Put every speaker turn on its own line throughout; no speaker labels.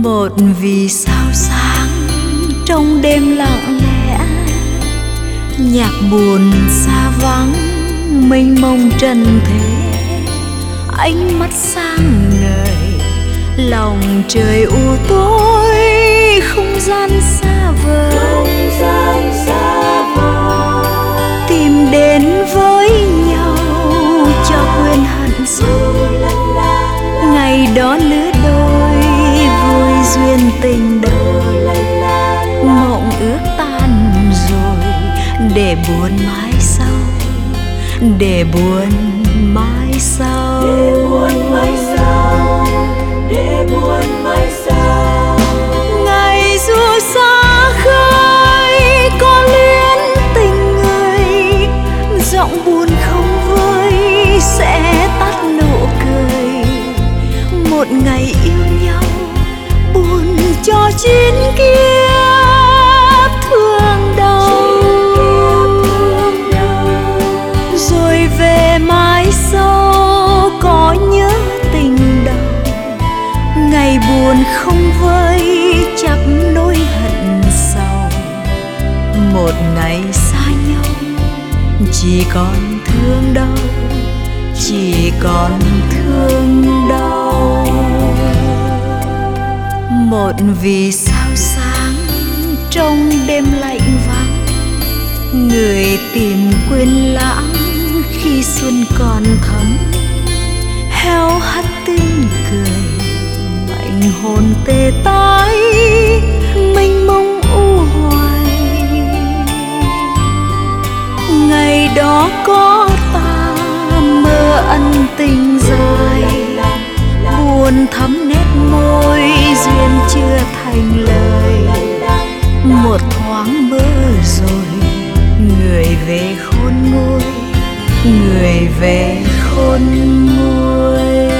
Một vì sao sáng trong đêm lặng lẽ, nhạc buồn xa vắng mênh mông trần thế. Ánh mắt sáng ngời, lòng trời u tối, không gian xa vời. Tìm đến với nhau cho quên hận sâu, ngày đó lứa đôi vui duyên tình đầu. Mộng ước tan rồi để buồn mãi sau, để buồn mãi sau,
để buồn mãi sau, để buồn mãi sau.
Ngày dù xa khơi có luyến tình người, giọng buồn không vơi sẽ tắt nụ cười. Một ngày yêu nhau buồn cho chín kiếp thương đau, rồi về mãi sau có nhớ tình đầu. Ngày buồn không vơi chắp nỗi hận sầu, một ngày xa nhau chỉ còn thương đau, chỉ còn thương đau. Một vì sao sáng trong đêm lạnh vắng, người tìm quên lãng khi xuân còn thắm. Heo hắt tiếng cười, mảnh hồn tê tái mênh mông u hoài. Ngày đó có ta mơ ân tình dài, buồn thắm nét môi duyên chưa thành lời. Một thoáng mơ rồi người về khôn nguôi, người về khôn nguôi.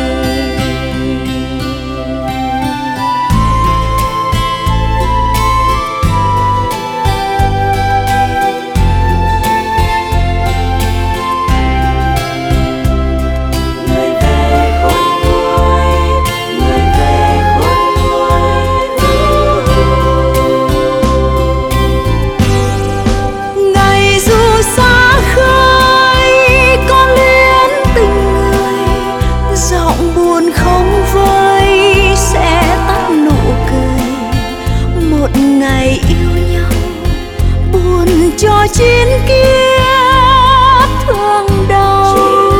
Ngày yêu nhau buồn cho chín kiếp thương đau,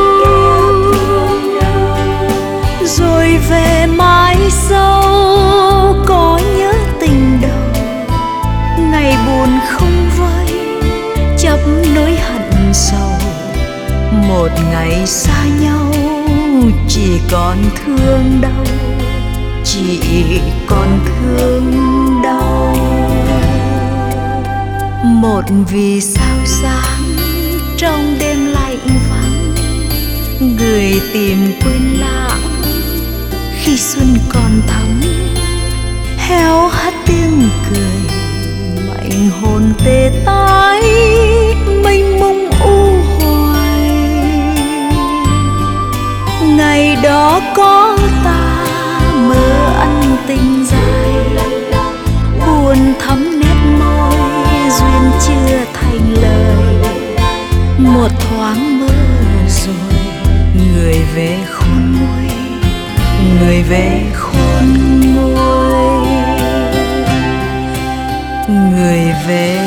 rồi về mãi sau có nhớ tình đầu. Ngày buồn không vơi chấp nỗi hận sầu, một ngày xa nhau chỉ còn thương đau, chỉ còn thương đau. Một vì sao sáng trong đêm lạnh vắng, người tìm quên lãng khi xuân còn thắm. Heo hắt tiếng cười, mảnh hồn tê tái mênh mông u hoài. Ngày đó có ta mơ ân tình dài, buồn thắm nét môi duyên chưa thành lời. Một thoáng mơ rồi người về khôn nguôi, người về khôn nguôi, người về